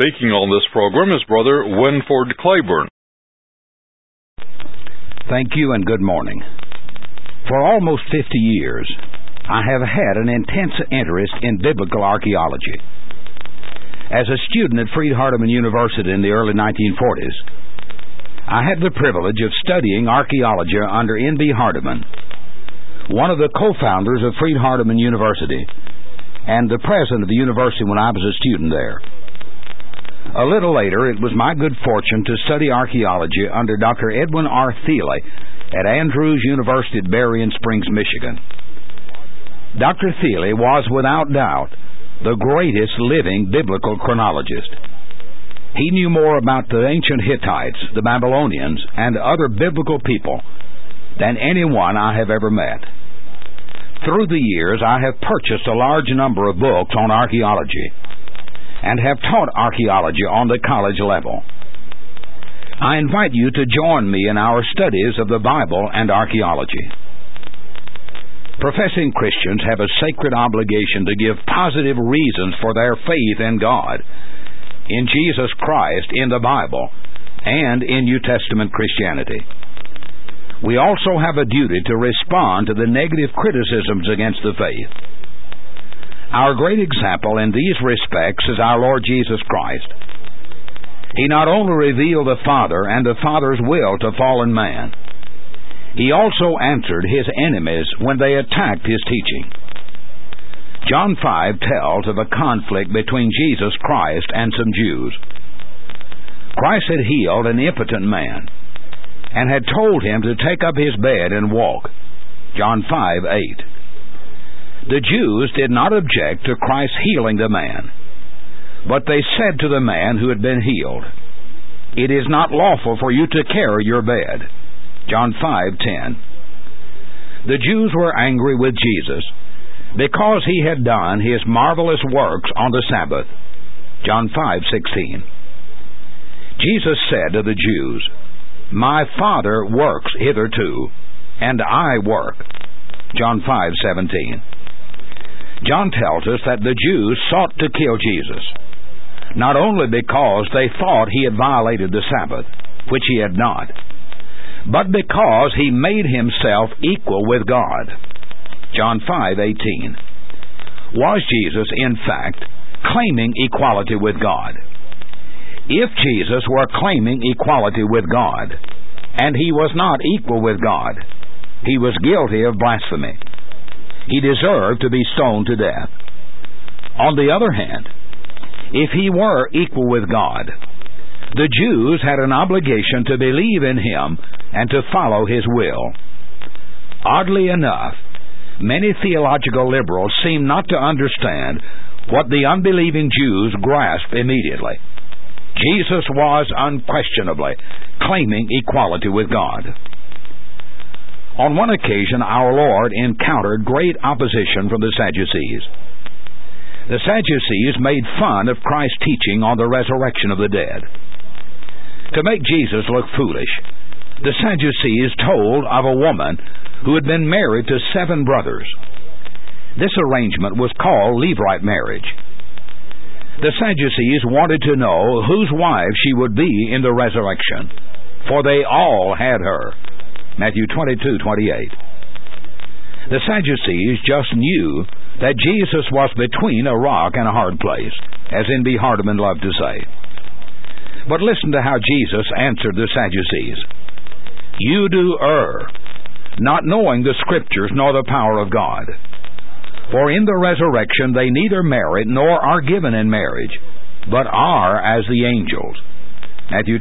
Speaking on this program is Brother Winford Claiborne. Thank you and good morning. For almost 50 years, I have had an intense interest in biblical archaeology. As a student at Freed-Hardeman University in the early 1940s, I had the privilege of studying archaeology under N.B. Hardeman, one of the co-founders of Freed-Hardeman University and the president of the university when I was a student there. A little later, it was my good fortune to study archaeology under Dr. Edwin R. Thiele at Andrews University at Berrien Springs, Michigan. Dr. Thiele was, without doubt, the greatest living biblical chronologist. He knew more about the ancient Hittites, the Babylonians, and other biblical people than anyone I have ever met. Through the years, I have purchased a large number of books on archaeology and have taught archaeology on the college level. I invite you to join me in our studies of the Bible and archaeology. Professing Christians have a sacred obligation to give positive reasons for their faith in God, in Jesus Christ, in the Bible, and in New Testament Christianity. We also have a duty to respond to the negative criticisms against the faith. Our great example in these respects is our Lord Jesus Christ. He not only revealed the Father and the Father's will to fallen man, He also answered His enemies when they attacked His teaching. John 5 tells of a conflict between Jesus Christ and some Jews. Christ had healed an impotent man and had told him to take up his bed and walk. John 5:8. The Jews did not object to Christ healing the man, but they said to the man who had been healed, "It is not lawful for you to carry your bed." John 5:10. The Jews were angry with Jesus because He had done His marvelous works on the Sabbath. John 5:16. Jesus said to the Jews, "My Father works hitherto, and I work." John 5:17. John tells us that the Jews sought to kill Jesus, not only because they thought He had violated the Sabbath, which He had not, but because He made Himself equal with God. John 5:18. Was Jesus, in fact, claiming equality with God? If Jesus were claiming equality with God, and He was not equal with God, He was guilty of blasphemy. He deserved to be stoned to death. On the other hand, if He were equal with God, the Jews had an obligation to believe in Him and to follow His will. Oddly enough, many theological liberals seem not to understand what the unbelieving Jews grasped immediately. Jesus was unquestionably claiming equality with God. On one occasion, our Lord encountered great opposition from the Sadducees. The Sadducees made fun of Christ's teaching on the resurrection of the dead. To make Jesus look foolish, the Sadducees told of a woman who had been married to 7 brothers. This arrangement was called Levirate marriage. The Sadducees wanted to know whose wife she would be in the resurrection, for they all had her. Matthew 22:28. The Sadducees just knew that Jesus was between a rock and a hard place, as N.B. Hardeman loved to say. But listen to how Jesus answered the Sadducees. "You do err, not knowing the Scriptures nor the power of God. For in the resurrection they neither marry nor are given in marriage, but are as the angels." Matthew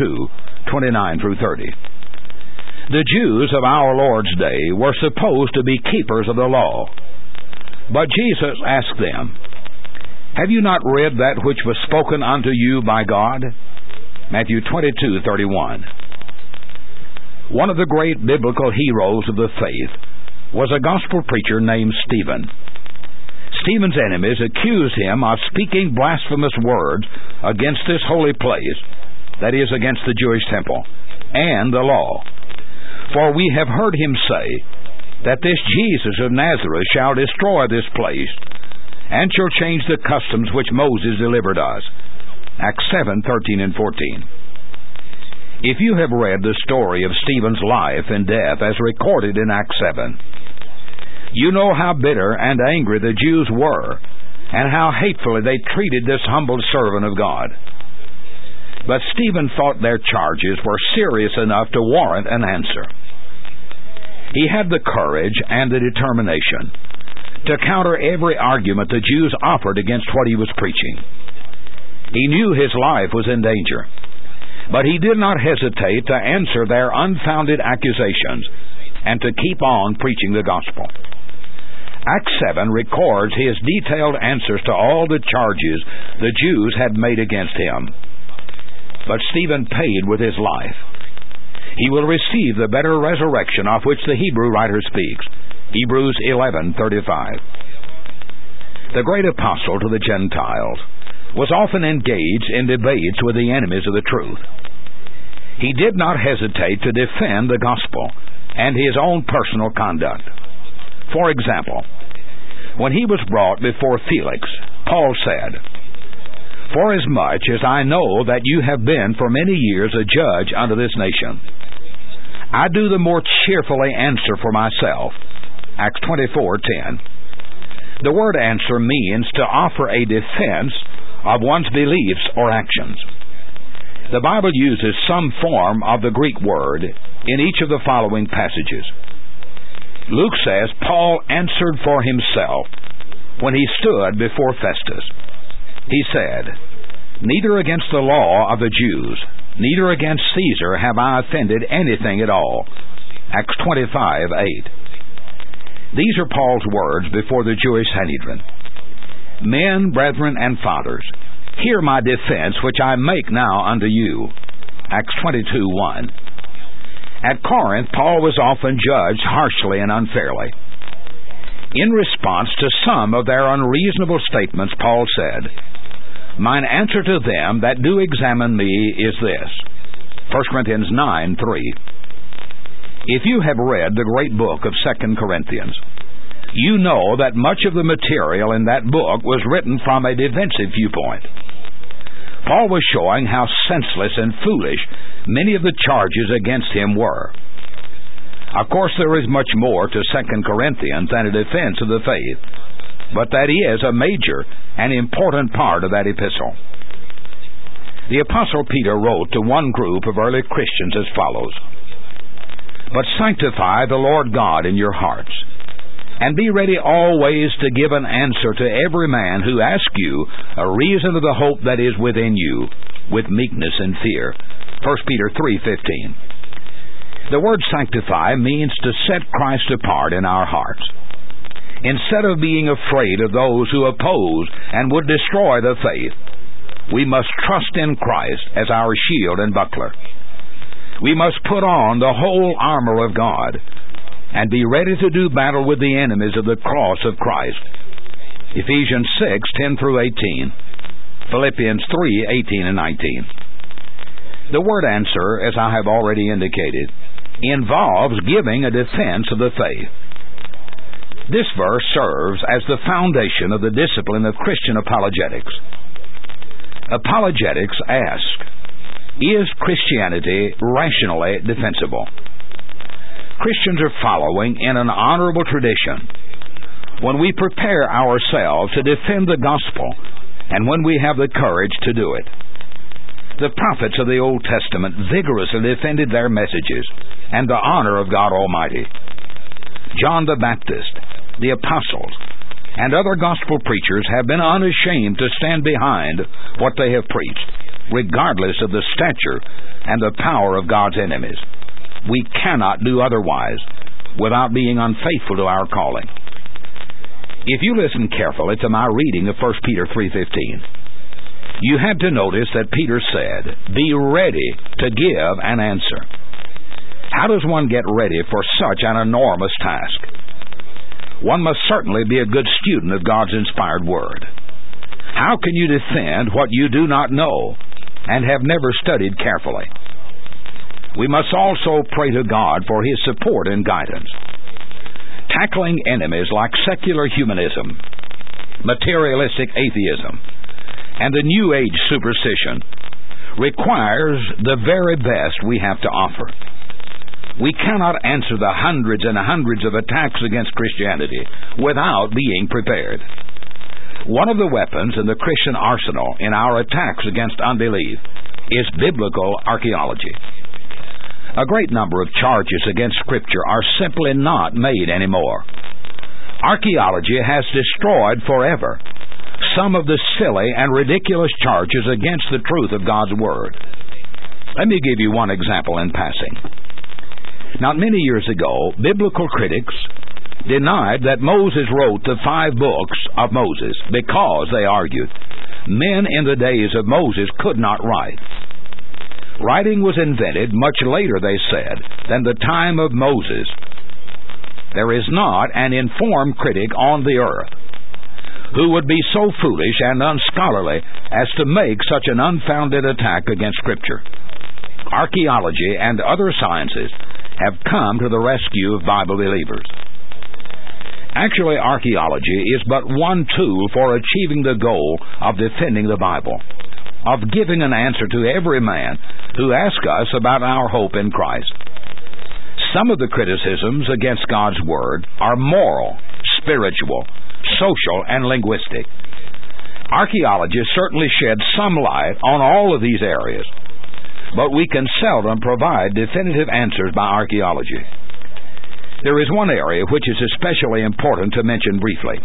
22:29-30. The Jews of our Lord's day were supposed to be keepers of the law. But Jesus asked them, "Have you not read that which was spoken unto you by God?" Matthew 22:31. One of the great biblical heroes of the faith was a gospel preacher named Stephen. Stephen's enemies accused him of speaking blasphemous words against this holy place, that is, against the Jewish temple, and the law. For we have heard him say that this Jesus of Nazareth shall destroy this place, and shall change the customs which Moses delivered us. Acts 7:13 and 14. If you have read the story of Stephen's life and death as recorded in Acts 7, you know how bitter and angry the Jews were and how hatefully they treated this humble servant of God. But Stephen thought their charges were serious enough to warrant an answer. He had the courage and the determination to counter every argument the Jews offered against what he was preaching. He knew his life was in danger, but he did not hesitate to answer their unfounded accusations and to keep on preaching the gospel. Acts 7 records his detailed answers to all the charges the Jews had made against him. But Stephen paid with his life. He will receive the better resurrection of which the Hebrew writer speaks. Hebrews 11:35. The great apostle to the Gentiles was often engaged in debates with the enemies of the truth. He did not hesitate to defend the gospel and his own personal conduct. For example, when he was brought before Felix, Paul said, "Forasmuch as I know that you have been for many years a judge unto this nation, I do the more cheerfully answer for myself." Acts 24:10. The word answer means to offer a defense of one's beliefs or actions. The Bible uses some form of the Greek word in each of the following passages. Luke says Paul answered for himself when he stood before Festus. He said, "Neither against the law of the Jews, neither against Caesar have I offended anything at all." Acts 25:8. These are Paul's words before the Jewish Sanhedrin. "Men, brethren, and fathers, hear my defense which I make now unto you." Acts 22:1. At Corinth, Paul was often judged harshly and unfairly. In response to some of their unreasonable statements, Paul said, "Mine answer to them that do examine me is this." 1 Corinthians 9:3. If you have read the great book of 2 Corinthians, you know that much of the material in that book was written from a defensive viewpoint. Paul was showing how senseless and foolish many of the charges against him were. Of course, there is much more to 2 Corinthians than a defense of the faith, but that is a major and important part of that epistle. The Apostle Peter wrote to one group of early Christians as follows, "But sanctify the Lord God in your hearts, and be ready always to give an answer to every man who asks you a reason of the hope that is within you, with meekness and fear." 1 Peter 3:15. The word sanctify means to set Christ apart in our hearts. Instead of being afraid of those who oppose and would destroy the faith, we must trust in Christ as our shield and buckler. We must put on the whole armor of God and be ready to do battle with the enemies of the cross of Christ. Ephesians 6:10 through 18, Philippians 3:18 and 19. The word answer, as I have already indicated, involves giving a defense of the faith. This verse serves as the foundation of the discipline of Christian apologetics. Apologetics ask, is Christianity rationally defensible? Christians are following in an honorable tradition when we prepare ourselves to defend the gospel and when we have the courage to do it. The prophets of the Old Testament vigorously defended their messages and the honor of God Almighty. John the Baptist, the apostles, and other gospel preachers have been unashamed to stand behind what they have preached, regardless of the stature and the power of God's enemies. We cannot do otherwise without being unfaithful to our calling. If you listen carefully to my reading of 1 Peter 3:15, you had to notice that Peter said, "Be ready to give an answer." How does one get ready for such an enormous task? One must certainly be a good student of God's inspired Word. How can you defend what you do not know and have never studied carefully? We must also pray to God for His support and guidance. Tackling enemies like secular humanism, materialistic atheism, and the New Age superstition requires the very best we have to offer. We cannot answer the hundreds and hundreds of attacks against Christianity without being prepared. One of the weapons in the Christian arsenal in our attacks against unbelief is biblical archaeology. A great number of charges against Scripture are simply not made anymore. Archaeology has destroyed forever some of the silly and ridiculous charges against the truth of God's Word. Let me give you one example in passing. Not many years ago, biblical critics denied that Moses wrote the 5 books of Moses because, they argued, men in the days of Moses could not write. Writing was invented much later, they said, than the time of Moses. There is not an informed critic on the earth who would be so foolish and unscholarly as to make such an unfounded attack against Scripture. Archaeology and other sciences have come to the rescue of Bible believers. Actually, archaeology is but one tool for achieving the goal of defending the Bible, of giving an answer to every man who asks us about our hope in Christ. Some of the criticisms against God's Word are moral, spiritual, social, and linguistic. Archaeology certainly sheds some light on all of these areas, but we can seldom provide definitive answers by archaeology. There is one area which is especially important to mention briefly.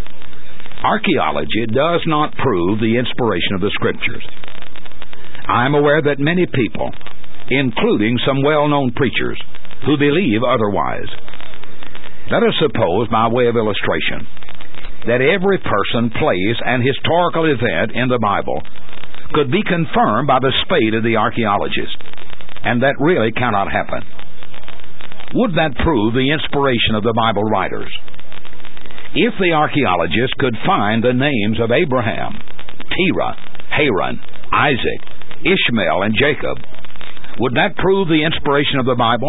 Archaeology does not prove the inspiration of the Scriptures. I am aware that many people, including some well-known preachers, who believe otherwise. Let us suppose, by way of illustration, that every person, place, and historical event in the Bible could be confirmed by the spade of the archaeologist, and that really cannot happen. Would that prove the inspiration of the Bible writers? If the archaeologist could find the names of Abraham, Terah, Haran, Isaac, Ishmael, and Jacob, would that prove the inspiration of the Bible?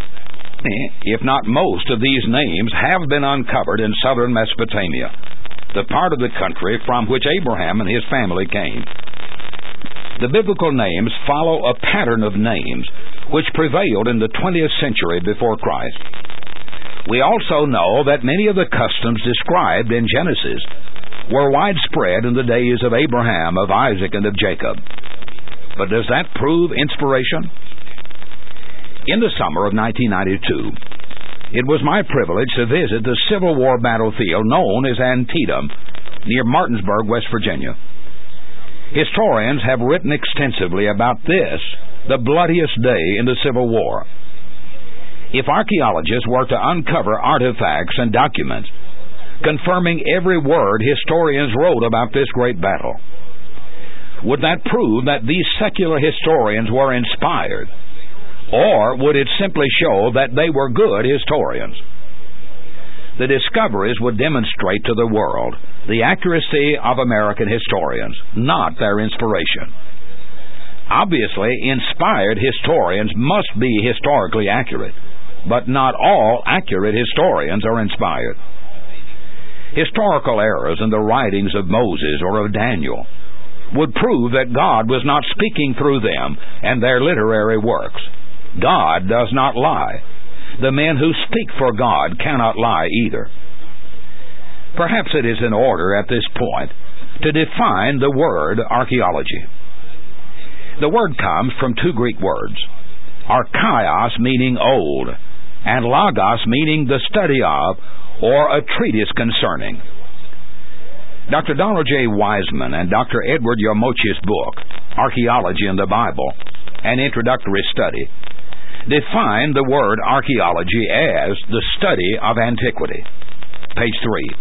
If not, most of these names have been uncovered in southern Mesopotamia, the part of the country from which Abraham and his family came. The biblical names follow a pattern of names which prevailed in the 20th century before Christ. We also know that many of the customs described in Genesis were widespread in the days of Abraham, of Isaac, and of Jacob. But does that prove inspiration? In the summer of 1992, it was my privilege to visit the Civil War battlefield known as Antietam, near Martinsburg, West Virginia. Historians have written extensively about this, the bloodiest day in the Civil War. If archaeologists were to uncover artifacts and documents confirming every word historians wrote about this great battle, would that prove that these secular historians were inspired? Or would it simply show that they were good historians? The discoveries would demonstrate to the world the accuracy of American historians, not their inspiration. Obviously, inspired historians must be historically accurate, but not all accurate historians are inspired. Historical errors in the writings of Moses or of Daniel would prove that God was not speaking through them and their literary works. God does not lie. The men who speak for God cannot lie either. Perhaps it is in order at this point to define the word archaeology. The word comes from 2 Greek words, archaios meaning old, and logos meaning the study of or a treatise concerning. Dr. Donald J. Wiseman and Dr. Edward Yomochi's book, Archaeology in the Bible, an Introductory Study, define the word archaeology as the study of antiquity. Page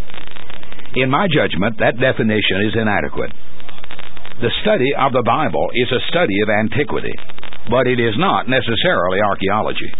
3. In my judgment, that definition is inadequate. The study of the Bible is a study of antiquity, but it is not necessarily archaeology.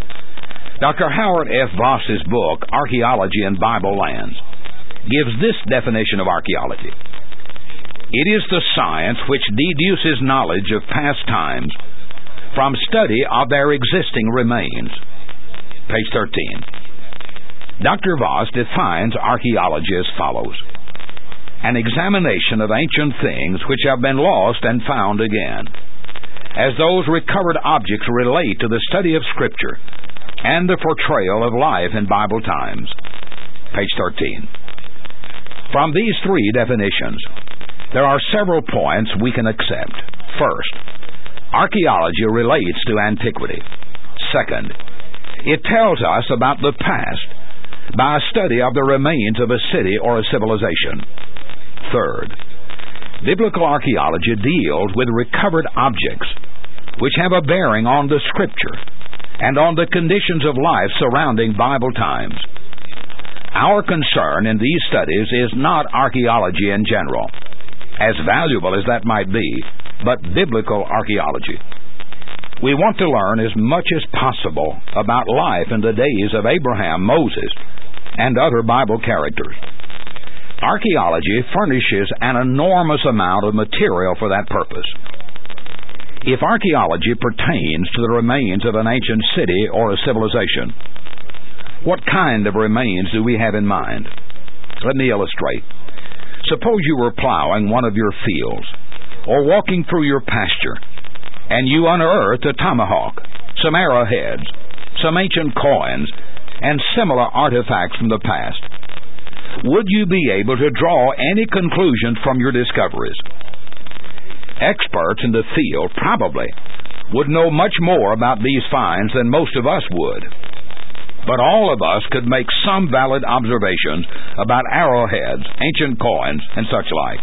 Dr. Howard F. Voss's book, Archaeology in Bible Lands, gives this definition of archaeology. It is the science which deduces knowledge of past times from study of their existing remains. Page 13. Dr. Voss defines archaeology as follows. an examination of ancient things which have been lost and found again, as those recovered objects relate to the study of Scripture and the portrayal of life in Bible times. Page 13. From these three definitions, there are several points we can accept. First, archaeology relates to antiquity. Second, it tells us about the past by a study of the remains of a city or a civilization. Third, biblical archaeology deals with recovered objects which have a bearing on the Scripture and on the conditions of life surrounding Bible times. Our concern in these studies is not archaeology in general, as valuable as that might be, but biblical archaeology. We want to learn as much as possible about life in the days of Abraham, Moses, and other Bible characters. Archaeology furnishes an enormous amount of material for that purpose. If archaeology pertains to the remains of an ancient city or a civilization, what kind of remains do we have in mind? Let me illustrate. Suppose you were plowing one of your fields or walking through your pasture, and you unearthed a tomahawk, some arrowheads, some ancient coins, and similar artifacts from the past. Would you be able to draw any conclusions from your discoveries? Experts in the field probably would know much more about these finds than most of us would. But all of us could make some valid observations about arrowheads, ancient coins, and such like.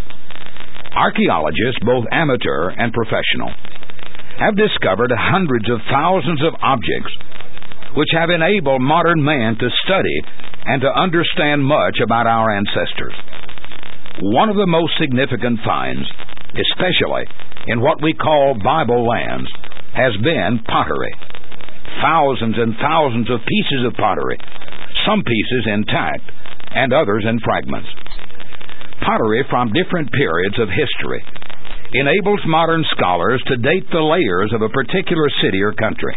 Archaeologists, both amateur and professional, have discovered hundreds of thousands of objects which have enabled modern man to study and to understand much about our ancestors. One of the most significant finds, especially in what we call Bible lands, has been pottery. Thousands and thousands of pieces of pottery, some pieces intact and others in fragments. Pottery from different periods of history enables modern scholars to date the layers of a particular city or country.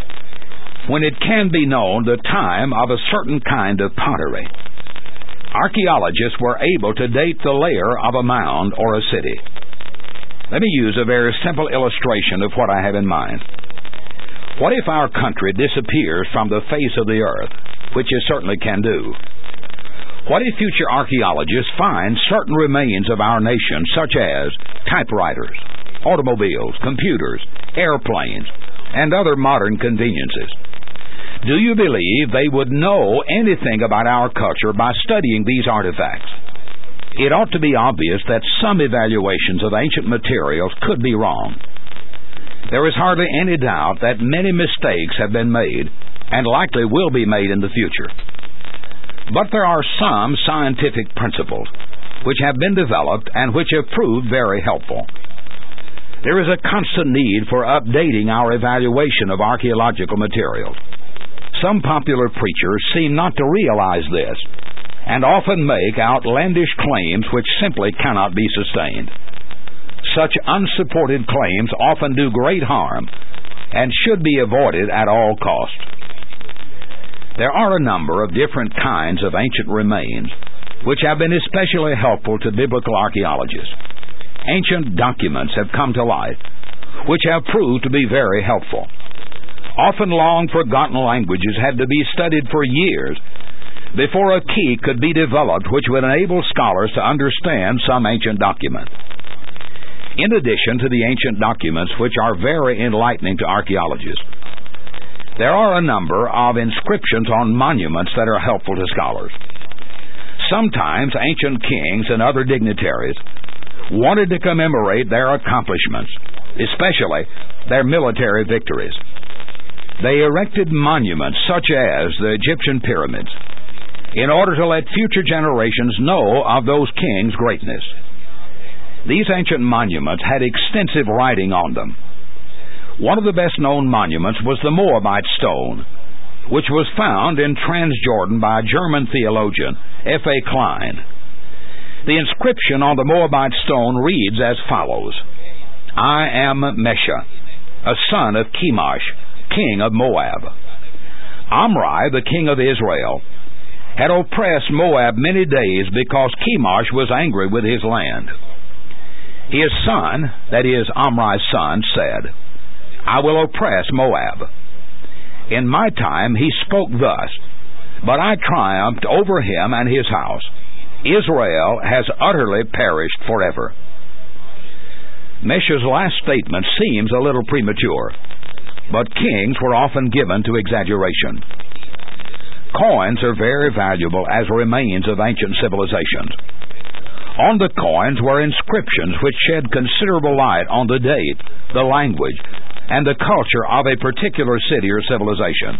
When it can be known the time of a certain kind of pottery, archaeologists were able to date the layer of a mound or a city. Let me use a very simple illustration of what I have in mind. What if our country disappears from the face of the earth, which it certainly can do? What if future archaeologists find certain remains of our nation, such as typewriters, automobiles, computers, airplanes, and other modern conveniences? Do you believe they would know anything about our culture by studying these artifacts? It ought to be obvious that some evaluations of ancient materials could be wrong. There is hardly any doubt that many mistakes have been made and likely will be made in the future. But there are some scientific principles which have been developed and which have proved very helpful. There is a constant need for updating our evaluation of archaeological materials. Some popular preachers seem not to realize this and often make outlandish claims which simply cannot be sustained. Such unsupported claims often do great harm and should be avoided at all costs. There are a number of different kinds of ancient remains which have been especially helpful to biblical archaeologists. Ancient documents have come to light which have proved to be very helpful. Often long-forgotten languages had to be studied for years before a key could be developed which would enable scholars to understand some ancient document. In addition to the ancient documents, which are very enlightening to archaeologists, there are a number of inscriptions on monuments that are helpful to scholars. Sometimes ancient kings and other dignitaries wanted to commemorate their accomplishments, especially their military victories. They erected monuments such as the Egyptian pyramids in order to let future generations know of those kings' greatness. These ancient monuments had extensive writing on them. One of the best-known monuments was the Moabite stone, which was found in Transjordan by a German theologian, F.A. Klein. The inscription on the Moabite stone reads as follows: I am Mesha, a son of Chemosh, king of Moab. Omri, the king of Israel, had oppressed Moab many days because Chemosh was angry with his land. His son, that is, Omri's son, said, I will oppress Moab. In my time he spoke thus, but I triumphed over him and his house. Israel has utterly perished forever. Mesha's last statement seems a little premature, but kings were often given to exaggeration. Coins are very valuable as remains of ancient civilizations. On the coins were inscriptions which shed considerable light on the date, the language, and the culture of a particular city or civilization.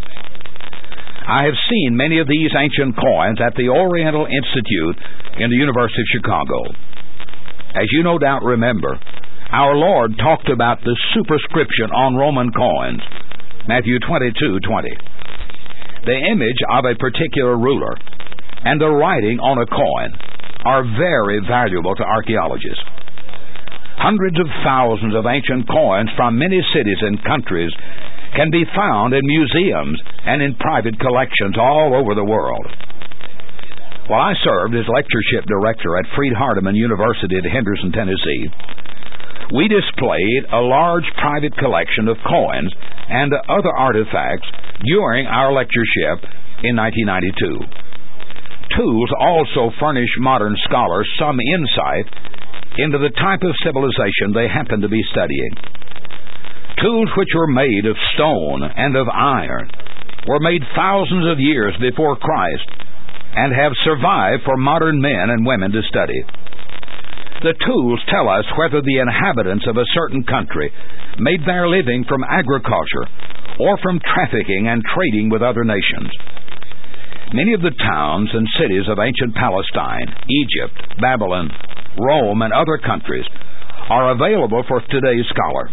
I have seen many of these ancient coins at the Oriental Institute in the University of Chicago. As you no doubt remember, our Lord talked about the superscription on Roman coins, Matthew 22:20. The image of a particular ruler and the writing on a coin are very valuable to archaeologists. Hundreds of thousands of ancient coins from many cities and countries can be found in museums and in private collections all over the world. While I served as lectureship director at Freed-Hardeman University at Henderson, Tennessee, we displayed a large private collection of coins and other artifacts during our lectureship in 1992. Tools also furnish modern scholars some insight into the type of civilization they happen to be studying. Tools which were made of stone and of iron were made thousands of years before Christ and have survived for modern men and women to study. The tools tell us whether the inhabitants of a certain country made their living from agriculture or from trafficking and trading with other nations. Many of the towns and cities of ancient Palestine, Egypt, Babylon, Rome, and other countries are available for today's scholar.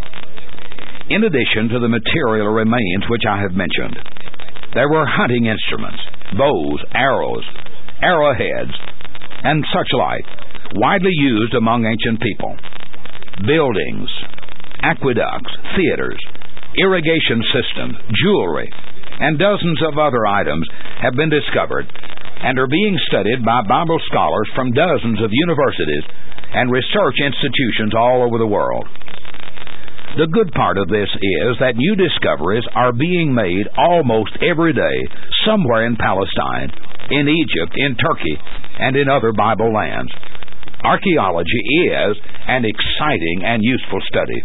In addition to the material remains which I have mentioned, there were hunting instruments, bows, arrows, arrowheads, and such like, widely used among ancient people. Buildings, aqueducts, theaters, irrigation systems, jewelry, and dozens of other items have been discovered and are being studied by Bible scholars from dozens of universities and research institutions all over the world. The good part of this is that new discoveries are being made almost every day somewhere in Palestine, in Egypt, in Turkey, and in other Bible lands. Archaeology is an exciting and useful study.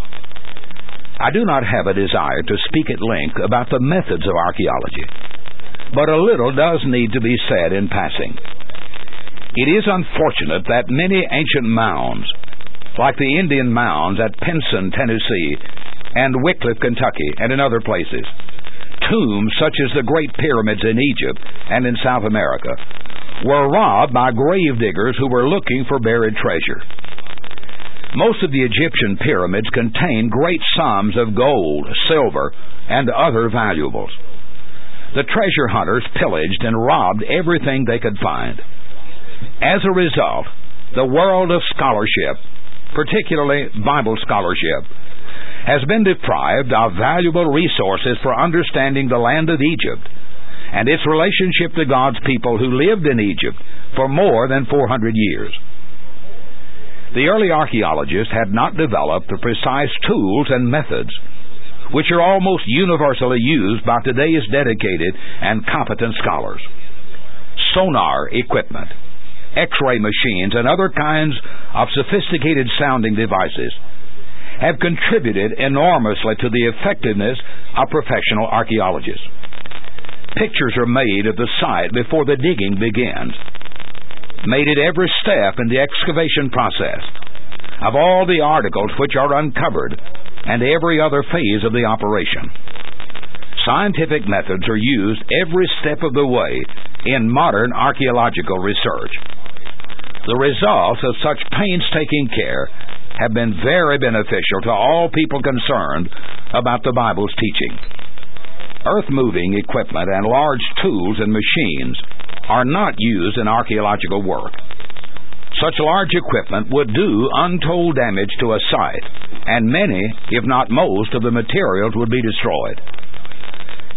I do not have a desire to speak at length about the methods of archaeology, but a little does need to be said in passing. It is unfortunate that many ancient mounds, like the Indian mounds at Pinson, Tennessee, and Wycliffe, Kentucky, and in other places, tombs such as the Great Pyramids in Egypt and in South America, were robbed by grave diggers who were looking for buried treasure. Most of the Egyptian pyramids contain great sums of gold, silver, and other valuables. The treasure hunters pillaged and robbed everything they could find. As a result, the world of scholarship, particularly Bible scholarship, has been deprived of valuable resources for understanding the land of Egypt and its relationship to God's people who lived in Egypt for more than 400 years. The early archaeologists had not developed the precise tools and methods which are almost universally used by today's dedicated and competent scholars. Sonar equipment, X-ray machines, and other kinds of sophisticated sounding devices have contributed enormously to the effectiveness of professional archaeologists. Pictures are made of the site before the digging begins, made at every step in the excavation process, of all the articles which are uncovered, and every other phase of the operation. Scientific methods are used every step of the way in modern archaeological research. The results of such painstaking care have been very beneficial to all people concerned about the Bible's teaching. Earth-moving equipment and large tools and machines are not used in archaeological work. Such large equipment would do untold damage to a site, and many, if not most, of the materials would be destroyed.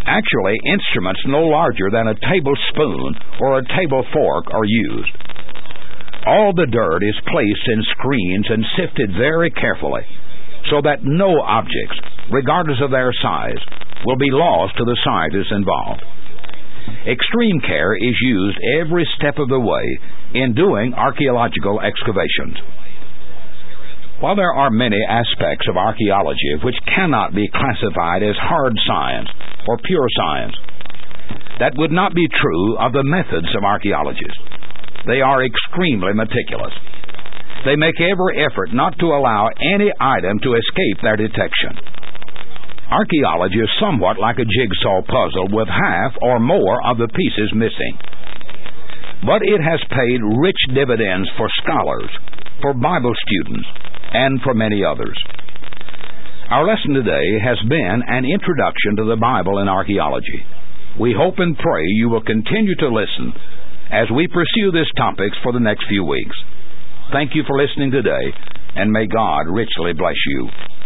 Actually, instruments no larger than a tablespoon or a table fork are used. All the dirt is placed in screens and sifted very carefully, so that no objects, regardless of their size, will be lost to the scientists involved. Extreme care is used every step of the way in doing archaeological excavations. While there are many aspects of archaeology which cannot be classified as hard science or pure science, that would not be true of the methods of archaeologists. They are extremely meticulous. They make every effort not to allow any item to escape their detection. Archaeology is somewhat like a jigsaw puzzle with half or more of the pieces missing. But it has paid rich dividends for scholars, for Bible students, and for many others. Our lesson today has been an introduction to the Bible and archaeology. We hope and pray you will continue to listen as we pursue this topic for the next few weeks. Thank you for listening today, and may God richly bless you.